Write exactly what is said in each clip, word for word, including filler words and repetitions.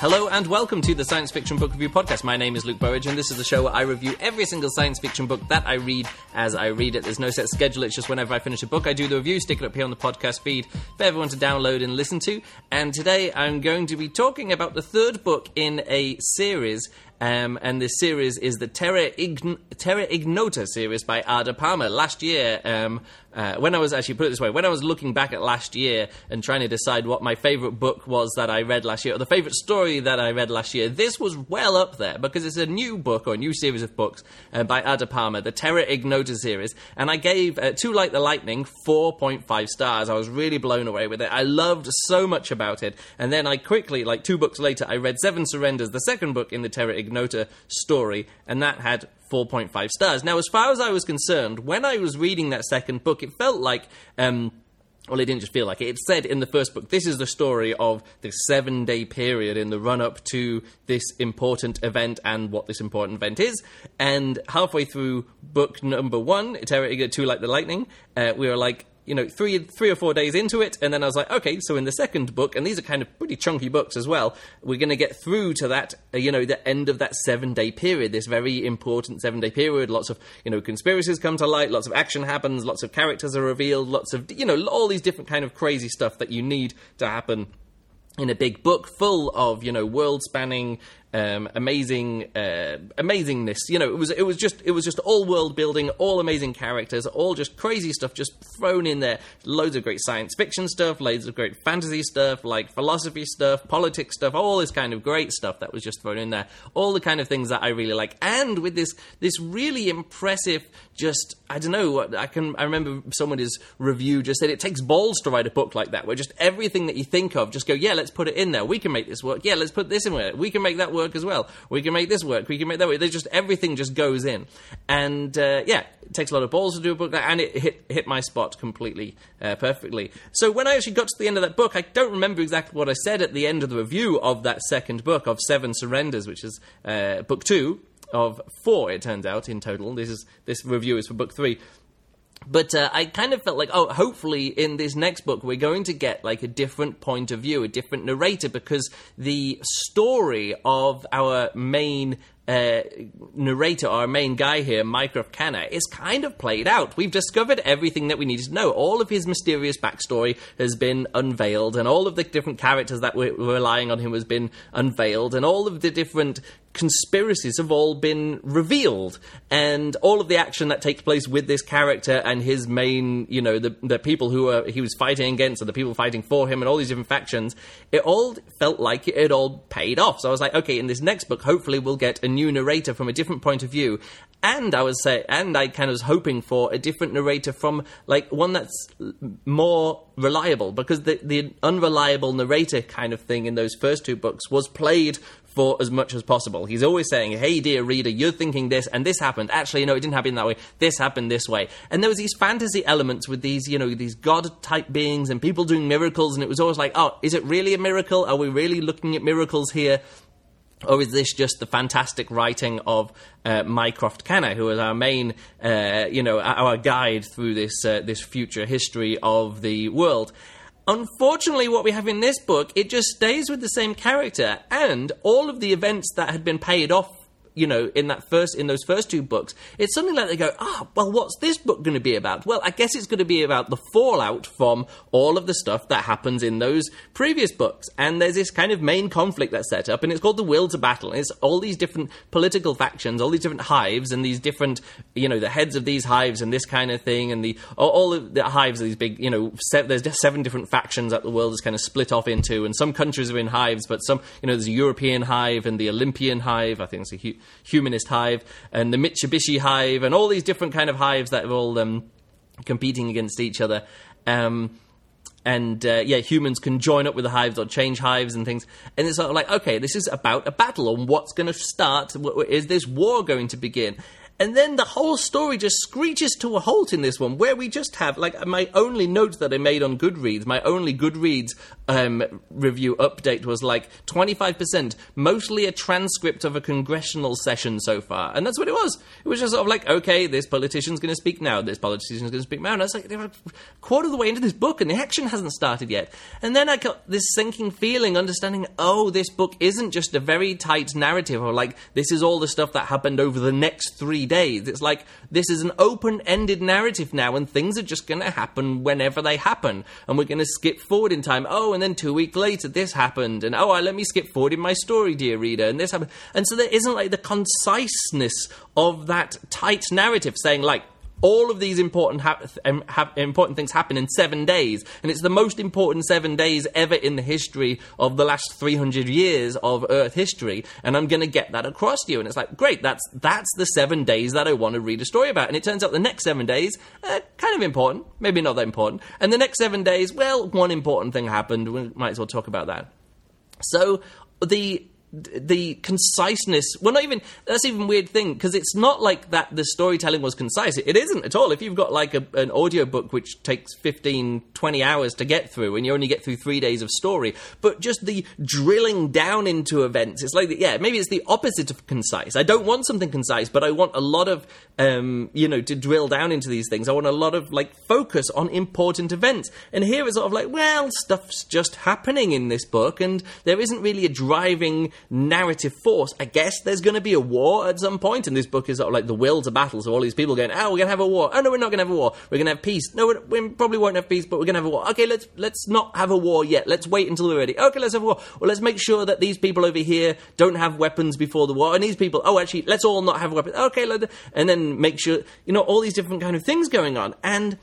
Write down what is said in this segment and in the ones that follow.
Hello and welcome to the Science Fiction Book Review Podcast. My name is Luke Burridge and this is the show where I review every single science fiction book that I read as I read it. There's no set schedule, it's just whenever I finish a book I do the review, stick it up here on the podcast feed for everyone to download and listen to. And today I'm going to be talking about the third book in a series. Um, and this series is the Terra, Ign- Terra Ignota series by Ada Palmer. Last year, um, uh, when I was, actually put it this way, when I was looking back at last year and trying to decide what my favourite book was that I read last year, or the favourite story that I read last year, this was well up there, because it's a new book, or a new series of books, uh, by Ada Palmer, the Terra Ignota series, and I gave uh, Too Like the Lightning four point five stars. I was really blown away with it. I loved so much about it, and then I quickly, like two books later, I read Seven Surrenders, the second book in the Terra Ignota story, and that had four point five stars. Now, as far as I was concerned, when I was reading that second book, it felt like, um, well, it didn't just feel like it. It said in the first book, this is the story of this seven-day period in the run-up to this important event and what this important event is. And halfway through book number one, Terra Ignota, Too Like the Lightning, uh, we were like, you know, three three or four days into it, and then I was like, okay, so in the second book, and these are kind of pretty chunky books as well, we're going to get through to that, uh, you know, the end of that seven-day period, this very important seven-day period. Lots of, you know, conspiracies come to light, lots of action happens, lots of characters are revealed, lots of, you know, all these different kind of crazy stuff that you need to happen in a big book full of, you know, world-spanning, um, amazing, uh, amazingness. You know, it was, it was just, it was just all world building, all amazing characters, all just crazy stuff just thrown in there. Loads of great science fiction stuff, loads of great fantasy stuff, like philosophy stuff, politics stuff, all this kind of great stuff that was just thrown in there. All the kind of things that I really like, and with this, this really impressive, just, I don't know, I can, I remember somebody's review just said it takes balls to write a book like that, where just everything that you think of, just go, yeah, let's put it in there. We can make this work. Yeah, let's put this in there. We can make that work as well. We can make this work. We can make that work. There's just, everything just goes in. And, uh, yeah, it takes a lot of balls to do a book like that, and it hit, hit my spot completely, uh, perfectly. So when I actually got to the end of that book, I don't remember exactly what I said at the end of the review of that second book, of Seven Surrenders, which is, uh, book two of four, it turns out, in total. This is, this review is for book three. But uh, I kind of felt like, oh, hopefully in this next book we're going to get like a different point of view, a different narrator, because the story of our main uh, narrator, our main guy here, Mycroft Canna, is kind of played out. We've discovered everything that we needed to know. All of his mysterious backstory has been unveiled, and all of the different characters that were relying on him has been unveiled, and all of the different conspiracies have all been revealed, and all of the action that takes place with this character and his main, you know, the the people who are, he was fighting against, and the people fighting for him, and all these different factions, it all felt like it had all paid off. So I was like, okay, in this next book, hopefully we'll get a new narrator from a different point of view, and I was say, and I kind of was hoping for a different narrator from, like, one that's more reliable, because the the unreliable narrator kind of thing in those first two books was played for as much as possible. He's always saying, hey, dear reader, you're thinking this, and this happened. Actually, no, it didn't happen that way. This happened this way. And there was these fantasy elements with these, you know, these god-type beings and people doing miracles, and it was always like, oh, is it really a miracle? Are we really looking at miracles here? Or is this just the fantastic writing of uh, Mycroft Canna, who is our main, uh, you know, our guide through this uh, this future history of the world? Unfortunately, what we have in this book, it just stays with the same character, and all of the events that had been paid off, you know, in that first, in those first two books, it's something like they go, ah, oh, well, what's this book going to be about? Well, I guess it's going to be about the fallout from all of the stuff that happens in those previous books. And there's this kind of main conflict that's set up, and it's called the Will to Battle. And it's all these different political factions, all these different hives, and these different, you know, the heads of these hives and this kind of thing, and the all, all of the hives are these big, you know, se- there's just seven different factions that the world is kind of split off into, and some countries are in hives, but some, you know, there's a European hive and the Olympian hive, I think it's a hu- Humanist hive, and the Mitsubishi hive, and all these different kind of hives that are all um, competing against each other. Um, and, uh, yeah, humans can join up with the hives or change hives and things. And it's sort of like, okay, this is about a battle, and what's going to start? Is this war going to begin? And then the whole story just screeches to a halt in this one, where we just have, like, my only note that I made on Goodreads, my only Goodreads um, review update was, like, twenty-five percent, mostly a transcript of a congressional session so far. And that's what it was. It was just sort of like, okay, this politician's going to speak now, this politician's going to speak now. And I was like, they were a quarter of the way into this book, and the action hasn't started yet. And then I got this sinking feeling, understanding, oh, this book isn't just a very tight narrative, or, like, this is all the stuff that happened over the next three days. It's like, this is an open-ended narrative now, and things are just going to happen whenever they happen, and we're going to skip forward in time. Oh, and then two weeks later this happened, and oh, let me skip forward in my story, dear reader, and this happened. And so there isn't, like, the conciseness of that tight narrative saying, like, all of these important ha- ha- important things happen in seven days, and it's the most important seven days ever in the history of the last three hundred years of Earth history, and I'm going to get that across to you. And it's like, great, that's that's the seven days that I want to read a story about. And it turns out the next seven days, uh, kind of important, maybe not that important. And the next seven days, well, one important thing happened. We might as well talk about that. So the... the conciseness, well, not even, that's even a weird thing, because it's not like that the storytelling was concise. It isn't at all. If you've got, like, a, an audiobook which takes fifteen, twenty hours to get through, and you only get through three days of story, but just the drilling down into events, it's like, the, yeah, maybe it's the opposite of concise. I don't want something concise, but I want a lot of, um, you know, to drill down into these things. I want a lot of, like, focus on important events. And here it's sort of like, well, stuff's just happening in this book, and there isn't really a driving narrative force. I guess there's going to be a war at some point, and this book is sort of like the will to battle, so all these people going, oh, we're going to have a war. Oh, no, we're not going to have a war. We're going to have peace. No, we're, we probably won't have peace, but we're going to have a war. Okay, let's let's not have a war yet. Let's wait until we're ready. Okay, let's have a war. Well, let's make sure that these people over here don't have weapons before the war, and these people, oh, actually, let's all not have weapons. Okay, let, and then make sure, you know, all these different kind of things going on. And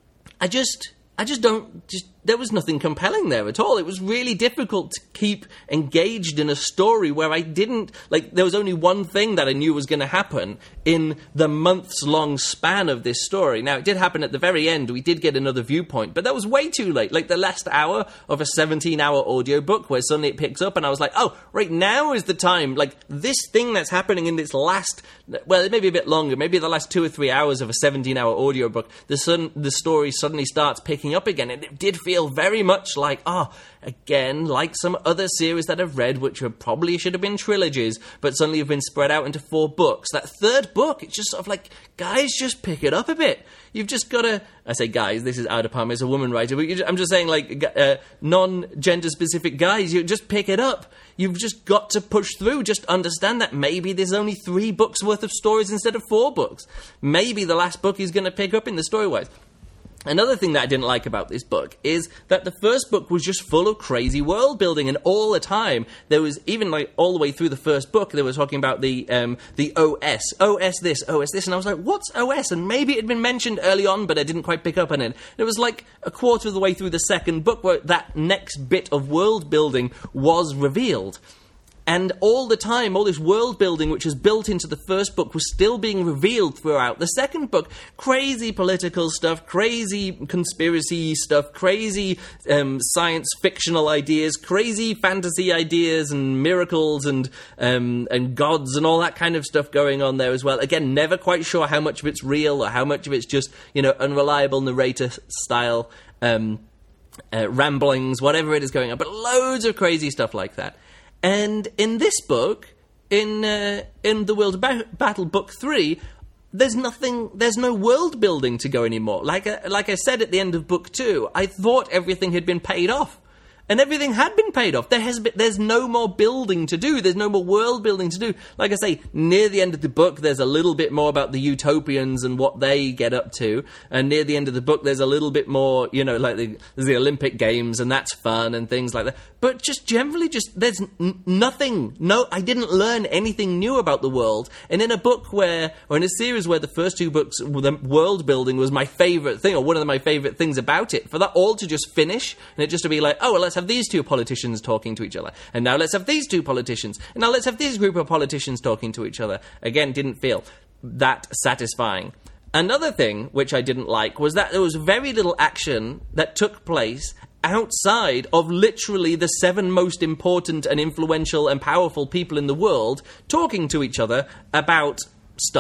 I just... I just don't, just, there was nothing compelling there at all. It was really difficult to keep engaged in a story where I didn't, like, there was only one thing that I knew was going to happen in the months-long span of this story. Now, it did happen at the very end. We did get another viewpoint, but that was way too late. Like, the last hour of a seventeen-hour audiobook where suddenly it picks up, and I was like, oh, right, now is the time. Like, this thing that's happening in this last, well, it may be a bit longer, maybe the last two or three hours of a seventeen-hour audiobook, the, sun, the story suddenly starts picking up again, and it did feel very much like, ah, oh, again, like some other series that I've read, which were probably should have been trilogies, but suddenly have been spread out into four books. That third book, it's just sort of like, guys, just pick it up a bit. You've just got to, I say guys, this is Ada Palmer, is a woman writer, but just, I'm just saying, like, uh, non-gender specific guys, you just pick it up. You've just got to push through. Just understand that maybe there's only three books worth of stories instead of four books. Maybe the last book is going to pick up in the story-wise. Another thing that I didn't like about this book is that the first book was just full of crazy world building, and all the time there was, even like all the way through the first book, they were talking about the um, the O S, O S this, O S this, and I was like, what's O S? And maybe it had been mentioned early on, but I didn't quite pick up on it. And it was like a quarter of the way through the second book where that next bit of world building was revealed. And all the time, all this world building which was built into the first book was still being revealed throughout the second book. Crazy political stuff, crazy conspiracy stuff, crazy um, science fictional ideas, crazy fantasy ideas and miracles and um, and gods and all that kind of stuff going on there as well. Again, never quite sure how much of it's real or how much of it's just, you know, unreliable narrator style um, uh, ramblings, whatever it is going on. But loads of crazy stuff like that. And in this book, in uh, in The Will to ba- Battle Book three, there's nothing, there's no world building to go anymore. Like I, like I said at the end of Book two, I thought everything had been paid off. And everything had been paid off. There has been, there's no more building to do. There's no more world building to do. Like I say, near the end of the book, there's a little bit more about the Utopians and what they get up to. And near the end of the book, there's a little bit more, you know, like the, there's the Olympic Games, and that's fun and things like that. But just generally, just there's n- nothing. No, I didn't learn anything new about the world. And in a book where, or in a series where the first two books, the world building was my favorite thing, or one of my favorite things about it, for that all to just finish and it just to be like, oh, well, let's have these two politicians talking to each other, and now let's have these two politicians, and now let's have this group of politicians talking to each other. Again, didn't feel that satisfying. Another thing which I didn't like was that there was very little action that took place outside of literally the seven most important and influential and powerful people in the world talking to each other about stuff.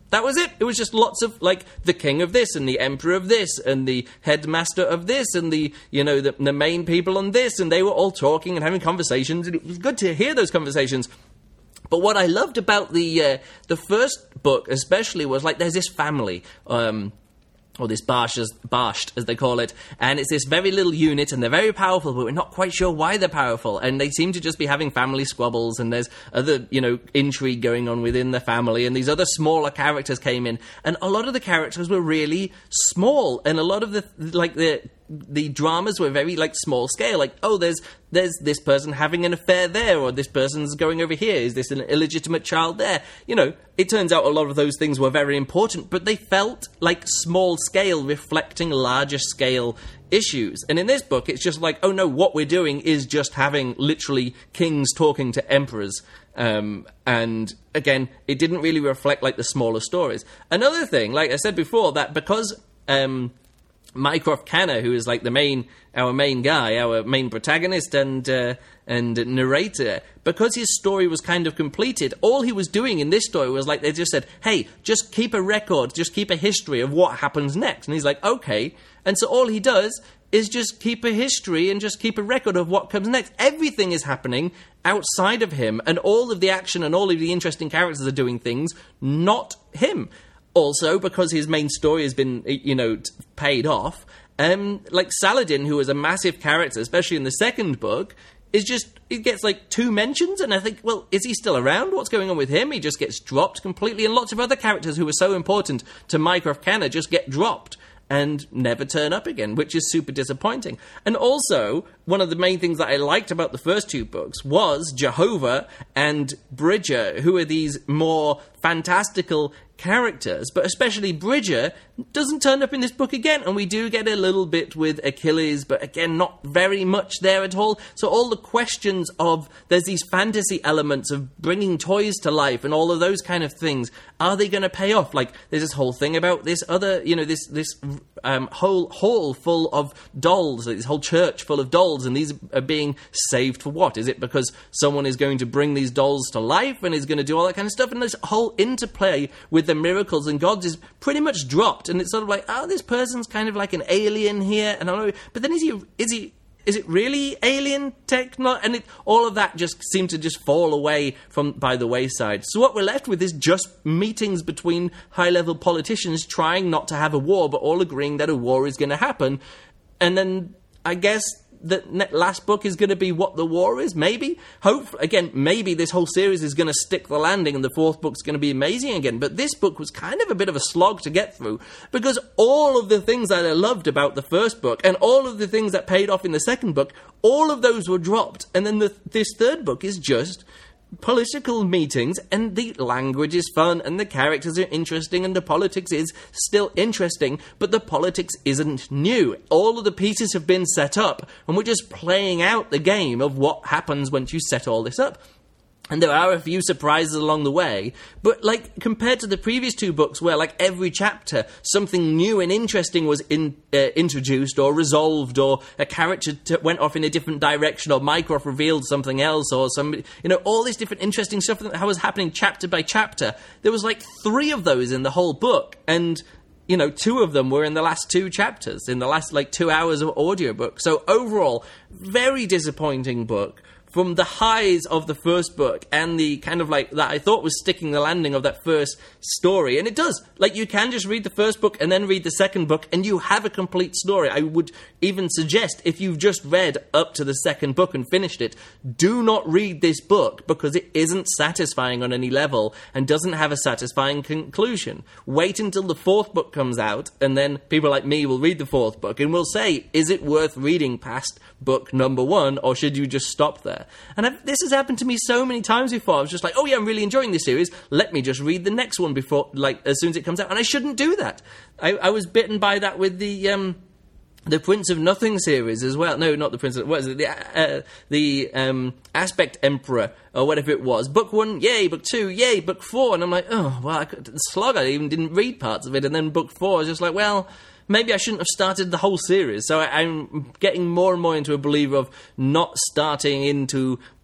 that was it. It was just lots of, like, the king of this, and the emperor of this, and the headmaster of this, and the, you know, the, the main people on this, and they were all talking and having conversations, and it was good to hear those conversations. But what I loved about the uh, the first book, especially, was, like, there's this family, um... or this Barsht as, Barsht, as they call it, and it's this very little unit, and they're very powerful, but we're not quite sure why they're powerful, and they seem to just be having family squabbles, and there's other, you know, intrigue going on within the family, and these other smaller characters came in, and a lot of the characters were really small, and a lot of the, like, the... the dramas were very, like, small scale. Like, oh, there's there's this person having an affair there, or this person's going over here. Is this an illegitimate child there? You know, it turns out a lot of those things were very important, but they felt like small scale, reflecting larger scale issues. And in this book, it's just like, oh no, what we're doing is just having literally kings talking to emperors. Um, and again, it didn't really reflect, like, the smaller stories. Another thing, like I said before, that because... Um, Mycroft Canna, who is, like, the main, our main guy, our main protagonist and uh, and narrator, because his story was kind of completed, all he was doing in this story was, like, they just said, hey, just keep a record, just keep a history of what happens next. And he's like, okay. And so all he does is just keep a history and just keep a record of what comes next. Everything is happening outside of him, and all of the action and all of the interesting characters are doing things, not him. Also, because his main story has been, you know, t- paid off, um, like Saladin, who was a massive character, especially in the second book, is just, it gets, like, two mentions, and I think, well, is he still around? What's going on with him? He just gets dropped completely, and lots of other characters who were so important to Mycroft Canna just get dropped and never turn up again, which is super disappointing. And also, one of the main things that I liked about the first two books was Jehovah and Bridger, who are these more fantastical characters, but especially Bridger doesn't turn up in this book again, and we do get a little bit with Achilles, but again, not very much there at all. So all the questions of, there's these fantasy elements of bringing toys to life and all of those kind of things, are they going to pay off? Like, there's this whole thing about this other, you know, this this um, whole hall full of dolls, this whole church full of dolls, and these are being saved for what? Is it because someone is going to bring these dolls to life and is going to do all that kind of stuff? And this whole interplay with the miracles and gods is pretty much dropped, and it's sort of like, oh, this person's kind of like an alien here, and I don't know, but then is he, is he, is it really alien techno? And it, all of that just seemed to just fall away from by the wayside. So what we're left with is just meetings between high-level politicians trying not to have a war, but all agreeing that a war is going to happen, and then I guess the last book is going to be what the war is, maybe. Hope again, maybe this whole series is going to stick the landing and the fourth book's going to be amazing again. But this book was kind of a bit of a slog to get through, because all of the things that I loved about the first book and all of the things that paid off in the second book, all of those were dropped. And then the, this third book is just political meetings, and the language is fun, and the characters are interesting, and the politics is still interesting, but the politics isn't new. All of the pieces have been set up, and we're just playing out the game of what happens once you set all this up. And there are a few surprises along the way, but, like, compared to the previous two books where, like, every chapter something new and interesting was in, uh, introduced or resolved, or a character t- went off in a different direction, or Mycroft revealed something else, or somebody, you know, all this different interesting stuff that was happening chapter by chapter. There was, like, three of those in the whole book, and, you know, two of them were in the last two chapters, in the last, like, two hours of audiobook. So overall, very disappointing book. From the highs of the first book and the kind of like that I thought was sticking the landing of that first story. And it does. Like, you can just read the first book and then read the second book and you have a complete story. I would even suggest, if you've just read up to the second book and finished it, do not read this book, because it isn't satisfying on any level and doesn't have a satisfying conclusion. Wait until the fourth book comes out, and then people like me will read the fourth book and will say, is it worth reading past book number one, or should you just stop there? And I've, this has happened to me so many times before. I was just like, oh yeah, I'm really enjoying this series. Let me just read the next one before, like, as soon as it comes out. And I shouldn't do that. I, I was bitten by that with the um, the Prince of Nothing series as well. No, not the Prince of... What is it? The, uh, the um, Aspect Emperor, or whatever it was. Book one, yay. Book two, yay. Book four. And I'm like, oh, well, I could, slog, I even didn't read parts of it. And then book four, I was just like, well... maybe I shouldn't have started the whole series. So I, I'm getting more and more into a believer of not starting into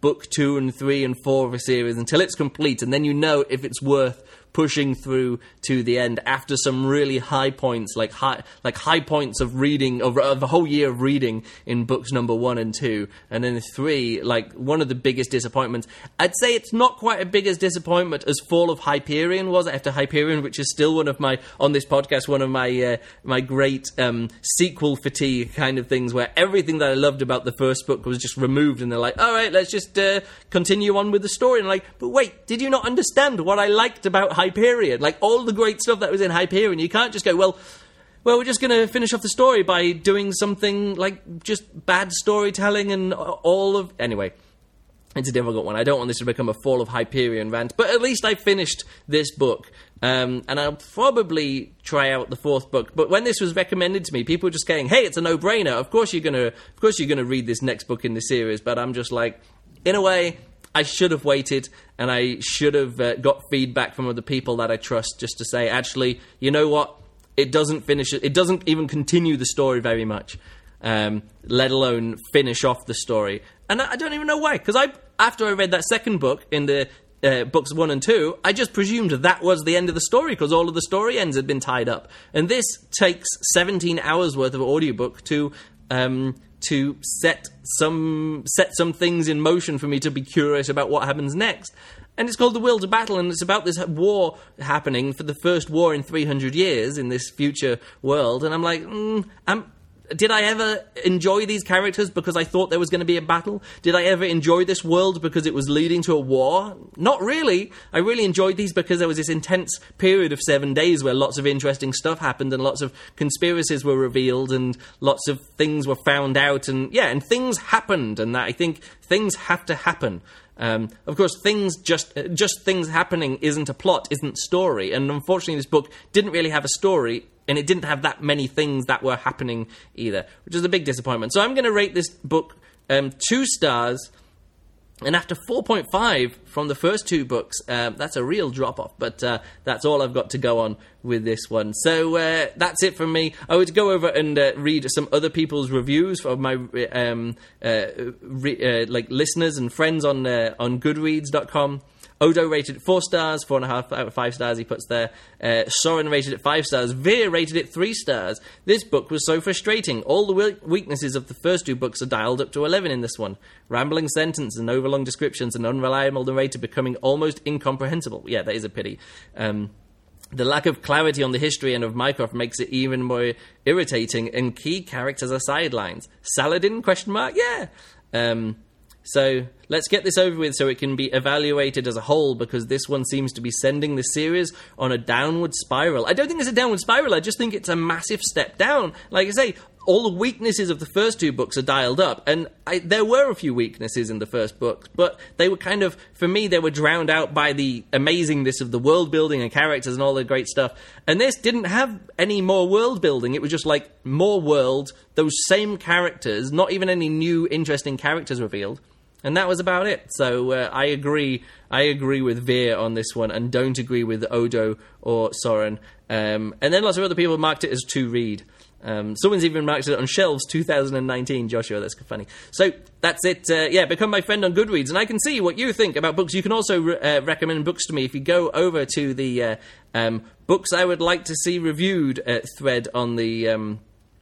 book two and three and four of a series until it's complete, and then you know if it's worth pushing through to the end after some really high points, like high like high points of reading, of, of a whole year of reading in books number one and two, and then three, like one of the biggest disappointments. I'd say it's not quite as big as disappointment as Fall of Hyperion was after Hyperion, which is still one of my, on this podcast, one of my uh, my great um, sequel fatigue kind of things, where everything that I loved about the first book was just removed, and they're like, all right, let's just uh, continue on with the story. And I'm like, but wait, did you not understand what I liked about Hyperion? Hyperion, like all the great stuff that was in Hyperion? You can't just go, well, well, we're just going to finish off the story by doing something like just bad storytelling and all of... Anyway, it's a difficult one. I don't want this to become a Fall of Hyperion rant, but at least I finished this book, um, and I'll probably try out the fourth book. But when this was recommended to me, people were just saying, hey, it's a no-brainer. Of course you're going to, of course you're going to read this next book in the series. But I'm just like, in a way, I should have waited, and I should have uh, got feedback from other people that I trust, just to say, actually, you know what? It doesn't finish. It doesn't even continue the story very much, um, let alone finish off the story. And I, I don't even know why, because I, after I read that second book in the uh, books one and two, I just presumed that was the end of the story because all of the story ends had been tied up. And this takes seventeen hours worth of audiobook to. Um, to set some set some things in motion for me to be curious about what happens next. And it's called The Will to Battle, and it's about this war happening for the first war in three hundred years in this future world. And I'm like, mm, I'm... Did I ever enjoy these characters because I thought there was going to be a battle? Did I ever enjoy this world because it was leading to a war? Not really. I really enjoyed these because there was this intense period of seven days where lots of interesting stuff happened and lots of conspiracies were revealed and lots of things were found out. And yeah, and things happened, and that I think things have to happen. Um, of course, things just just things happening isn't a plot, isn't story. And unfortunately, this book didn't really have a story. And it didn't have that many things that were happening either, which is a big disappointment. So I'm going to rate this book um, two stars. And after four point five from the first two books, um, that's a real drop-off. But uh, that's all I've got to go on with this one. So uh, that's it from me. I would go over and uh, read some other people's reviews of my um, uh, re- uh, like listeners and friends on uh, on Goodreads dot com. Odo rated it four stars, four and a half out of five stars he puts there. Uh, Soren rated it five stars. Veer rated it three stars. This book was so frustrating. All the weaknesses of the first two books are dialed up to eleven in this one. Rambling sentences and overlong descriptions and unreliable narrator becoming almost incomprehensible. Yeah, that is a pity. Um... The lack of clarity on the history and of Mycroft makes it even more irritating, and key characters are sidelines. Saladin, question mark? Yeah. Um, so, let's get this over with so it can be evaluated as a whole, because this one seems to be sending the series on a downward spiral. I don't think it's a downward spiral, I just think it's a massive step down. Like I say, all the weaknesses of the first two books are dialed up, and I, there were a few weaknesses in the first book, but they were kind of, for me, they were drowned out by the amazingness of the world building and characters and all the great stuff. And this didn't have any more world building. It was just like more world, those same characters, not even any new interesting characters revealed. And that was about it. So uh, I agree. I agree with Veer on this one, and don't agree with Odo or Soren. Um, and then lots of other people marked it as to read. Um, someone's even marked it on shelves two thousand nineteen. Joshua, that's funny. So that's it. Uh, yeah, become my friend on Goodreads, and I can see what you think about books. You can also re- uh, recommend books to me if you go over to the uh, um, books I would like to see reviewed uh, thread on the. Um,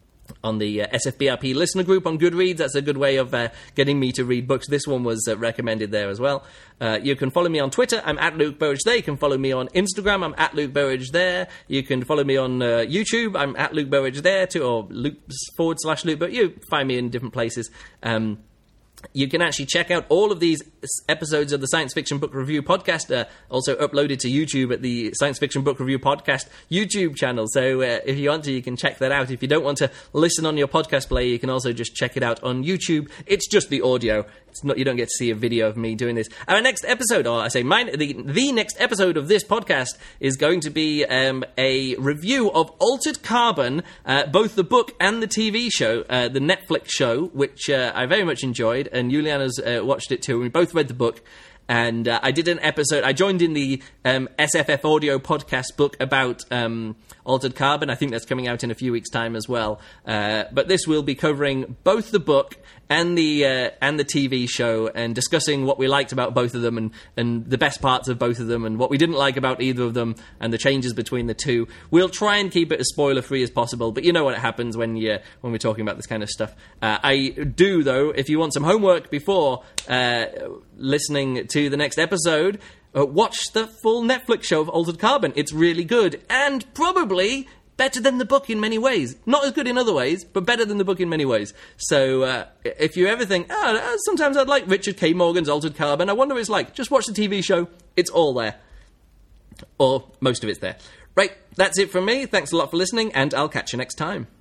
on the uh, S F B R P listener group on Goodreads. That's a good way of uh, getting me to read books. This one was uh, recommended there as well. Uh, you can follow me on Twitter. I'm at Luke Burridge there. You can follow me on Instagram. I'm at Luke Burridge there. You can follow me on uh, YouTube. I'm at Luke Burridge there too, or Luke forward slash Luke. But you find me in different places. Um, You can actually check out all of these episodes of the Science Fiction Book Review podcast, uh, also uploaded to YouTube at the Science Fiction Book Review podcast YouTube channel. So uh, if you want to, you can check that out. If you don't want to listen on your podcast player, you can also just check it out on YouTube. It's just the audio. It's not, you don't get to see a video of me doing this. Our next episode, or I say mine, the, the next episode of this podcast is going to be um, a review of Altered Carbon, uh, both the book and the T V show, uh, the Netflix show, which uh, I very much enjoyed, and Juliana's uh, watched it too, and we both read the book. And uh, I did an episode, I joined in the um, S F F Audio podcast book about um, Altered Carbon. I think that's coming out in a few weeks' time as well. Uh, but this will be covering both the book and the uh, and the T V show, and discussing what we liked about both of them, and, and the best parts of both of them, and what we didn't like about either of them, and the changes between the two. We'll try and keep it as spoiler-free as possible, but you know what happens when you when we're talking about this kind of stuff. Uh, I do, though, if you want some homework before uh, listening to the next episode, uh, watch the full Netflix show of Altered Carbon. It's really good, and probably better than the book in many ways. Not as good in other ways, but better than the book in many ways. So uh, if you ever think, oh, sometimes I'd like Richard K. Morgan's Altered Carbon, I wonder what it's like, just watch the T V show. It's all there. Or most of it's there. Right, that's it from me. Thanks a lot for listening, and I'll catch you next time.